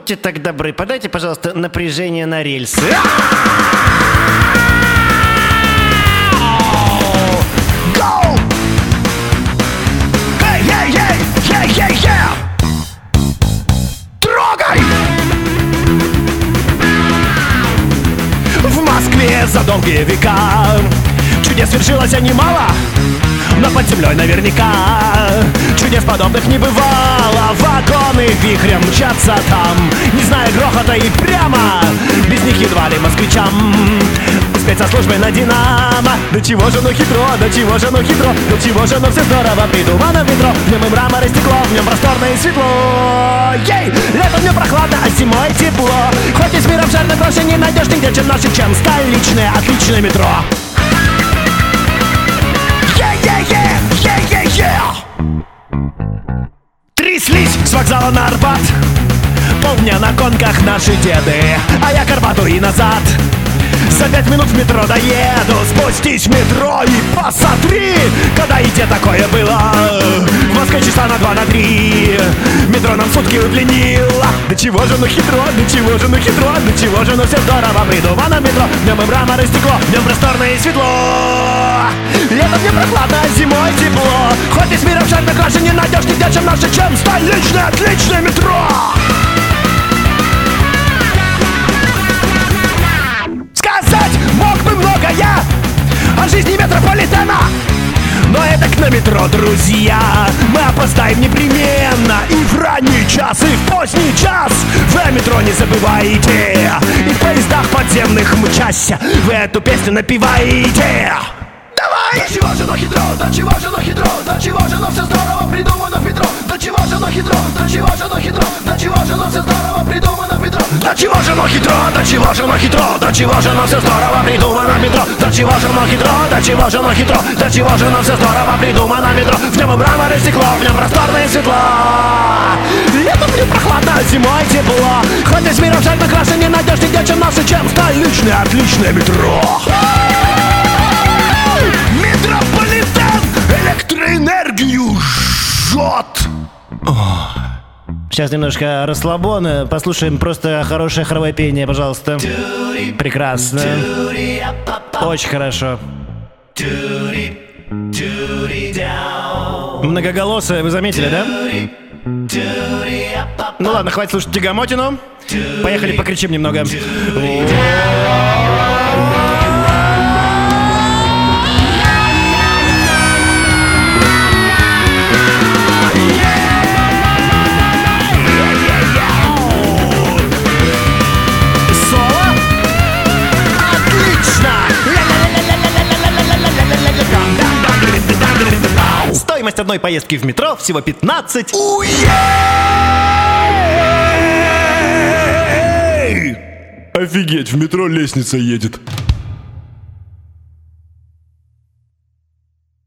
Будьте так добры, подайте, пожалуйста, напряжение на рельсы. Go! Hey, yeah, yeah, yeah, yeah, yeah! Трогай! В Москве за долгие века чудес свершилось немало, но под землей наверняка чудес подобных не бывало. Вагоны вихрем мчатся там, не зная грохота и прямо без них едва ли москвичам успеть со службой на Динамо. До чего же оно хитро, до чего же оно хитро, до чего же оно все здорово придумано в метро. В нем и мрамор, и стекло, в нем просторно и светло. Ей! Летом в нем прохладно, а зимой тепло. Хоть и с миром шар, но больше не найдешь нигде, чем наше, чем столичное отличное метро. Тряслись с вокзала на Арбат полдня на конках наши деды, а я к Арбату и назад. За 5 минут в метро доеду. Спустись в метро и посмотри, когда и где такое было. В Москве часа на 2, на 3 метро нам сутки удлинило. До чего же оно хитро, до чего же оно хитро, до чего же оно все здорово придумано метро. В нем и мрамор, и стекло, в нем просторно и светло. Летом мне прохладно, а зимой тепло. Хоть и с миром шар, но краше не найдешь нигде, чем наше, чем столичное отличное метро. Сказать мог бы многое о жизни метрополитена, но это к на метро, друзья. Мы опоздаем непременно и в ранний час, и в поздний час. В метро не забывайте, и в поездах подземных мчася вы эту песню напеваете. Давай! До чего же оно хитро, до чего же оно хитро, до чего же оно все здорово придумано в метро. До чего же оно хитро, до чего же оно хитро, до чего же оно все здорово придумано в метро. До чего же оно хитро, до чего же оно хитро, до чего же оно все здорово придумано в метро. До чего же оно хитро, до чего же оно хитро, до чего же оно все здорово придумано в метро. В нем и мрамор, и стекло, в нем просторно и светло. Летом мне прохладно, а зимой тепло. Хоть и с миром шар, но краше не найдешь нигде, чем наше, чем столичное отличное метро. Метрополитен электроэнергию жжет. Сейчас немножко расслабон. Послушаем просто хорошее хоровое пение, пожалуйста. Прекрасно. Очень хорошо. Многоголосое, вы заметили, да? Ну ладно, хватит слушать тягомотину. Поехали покричим немного. Стоимость одной поездки в метро всего 15. Офигеть, в метро лестница едет.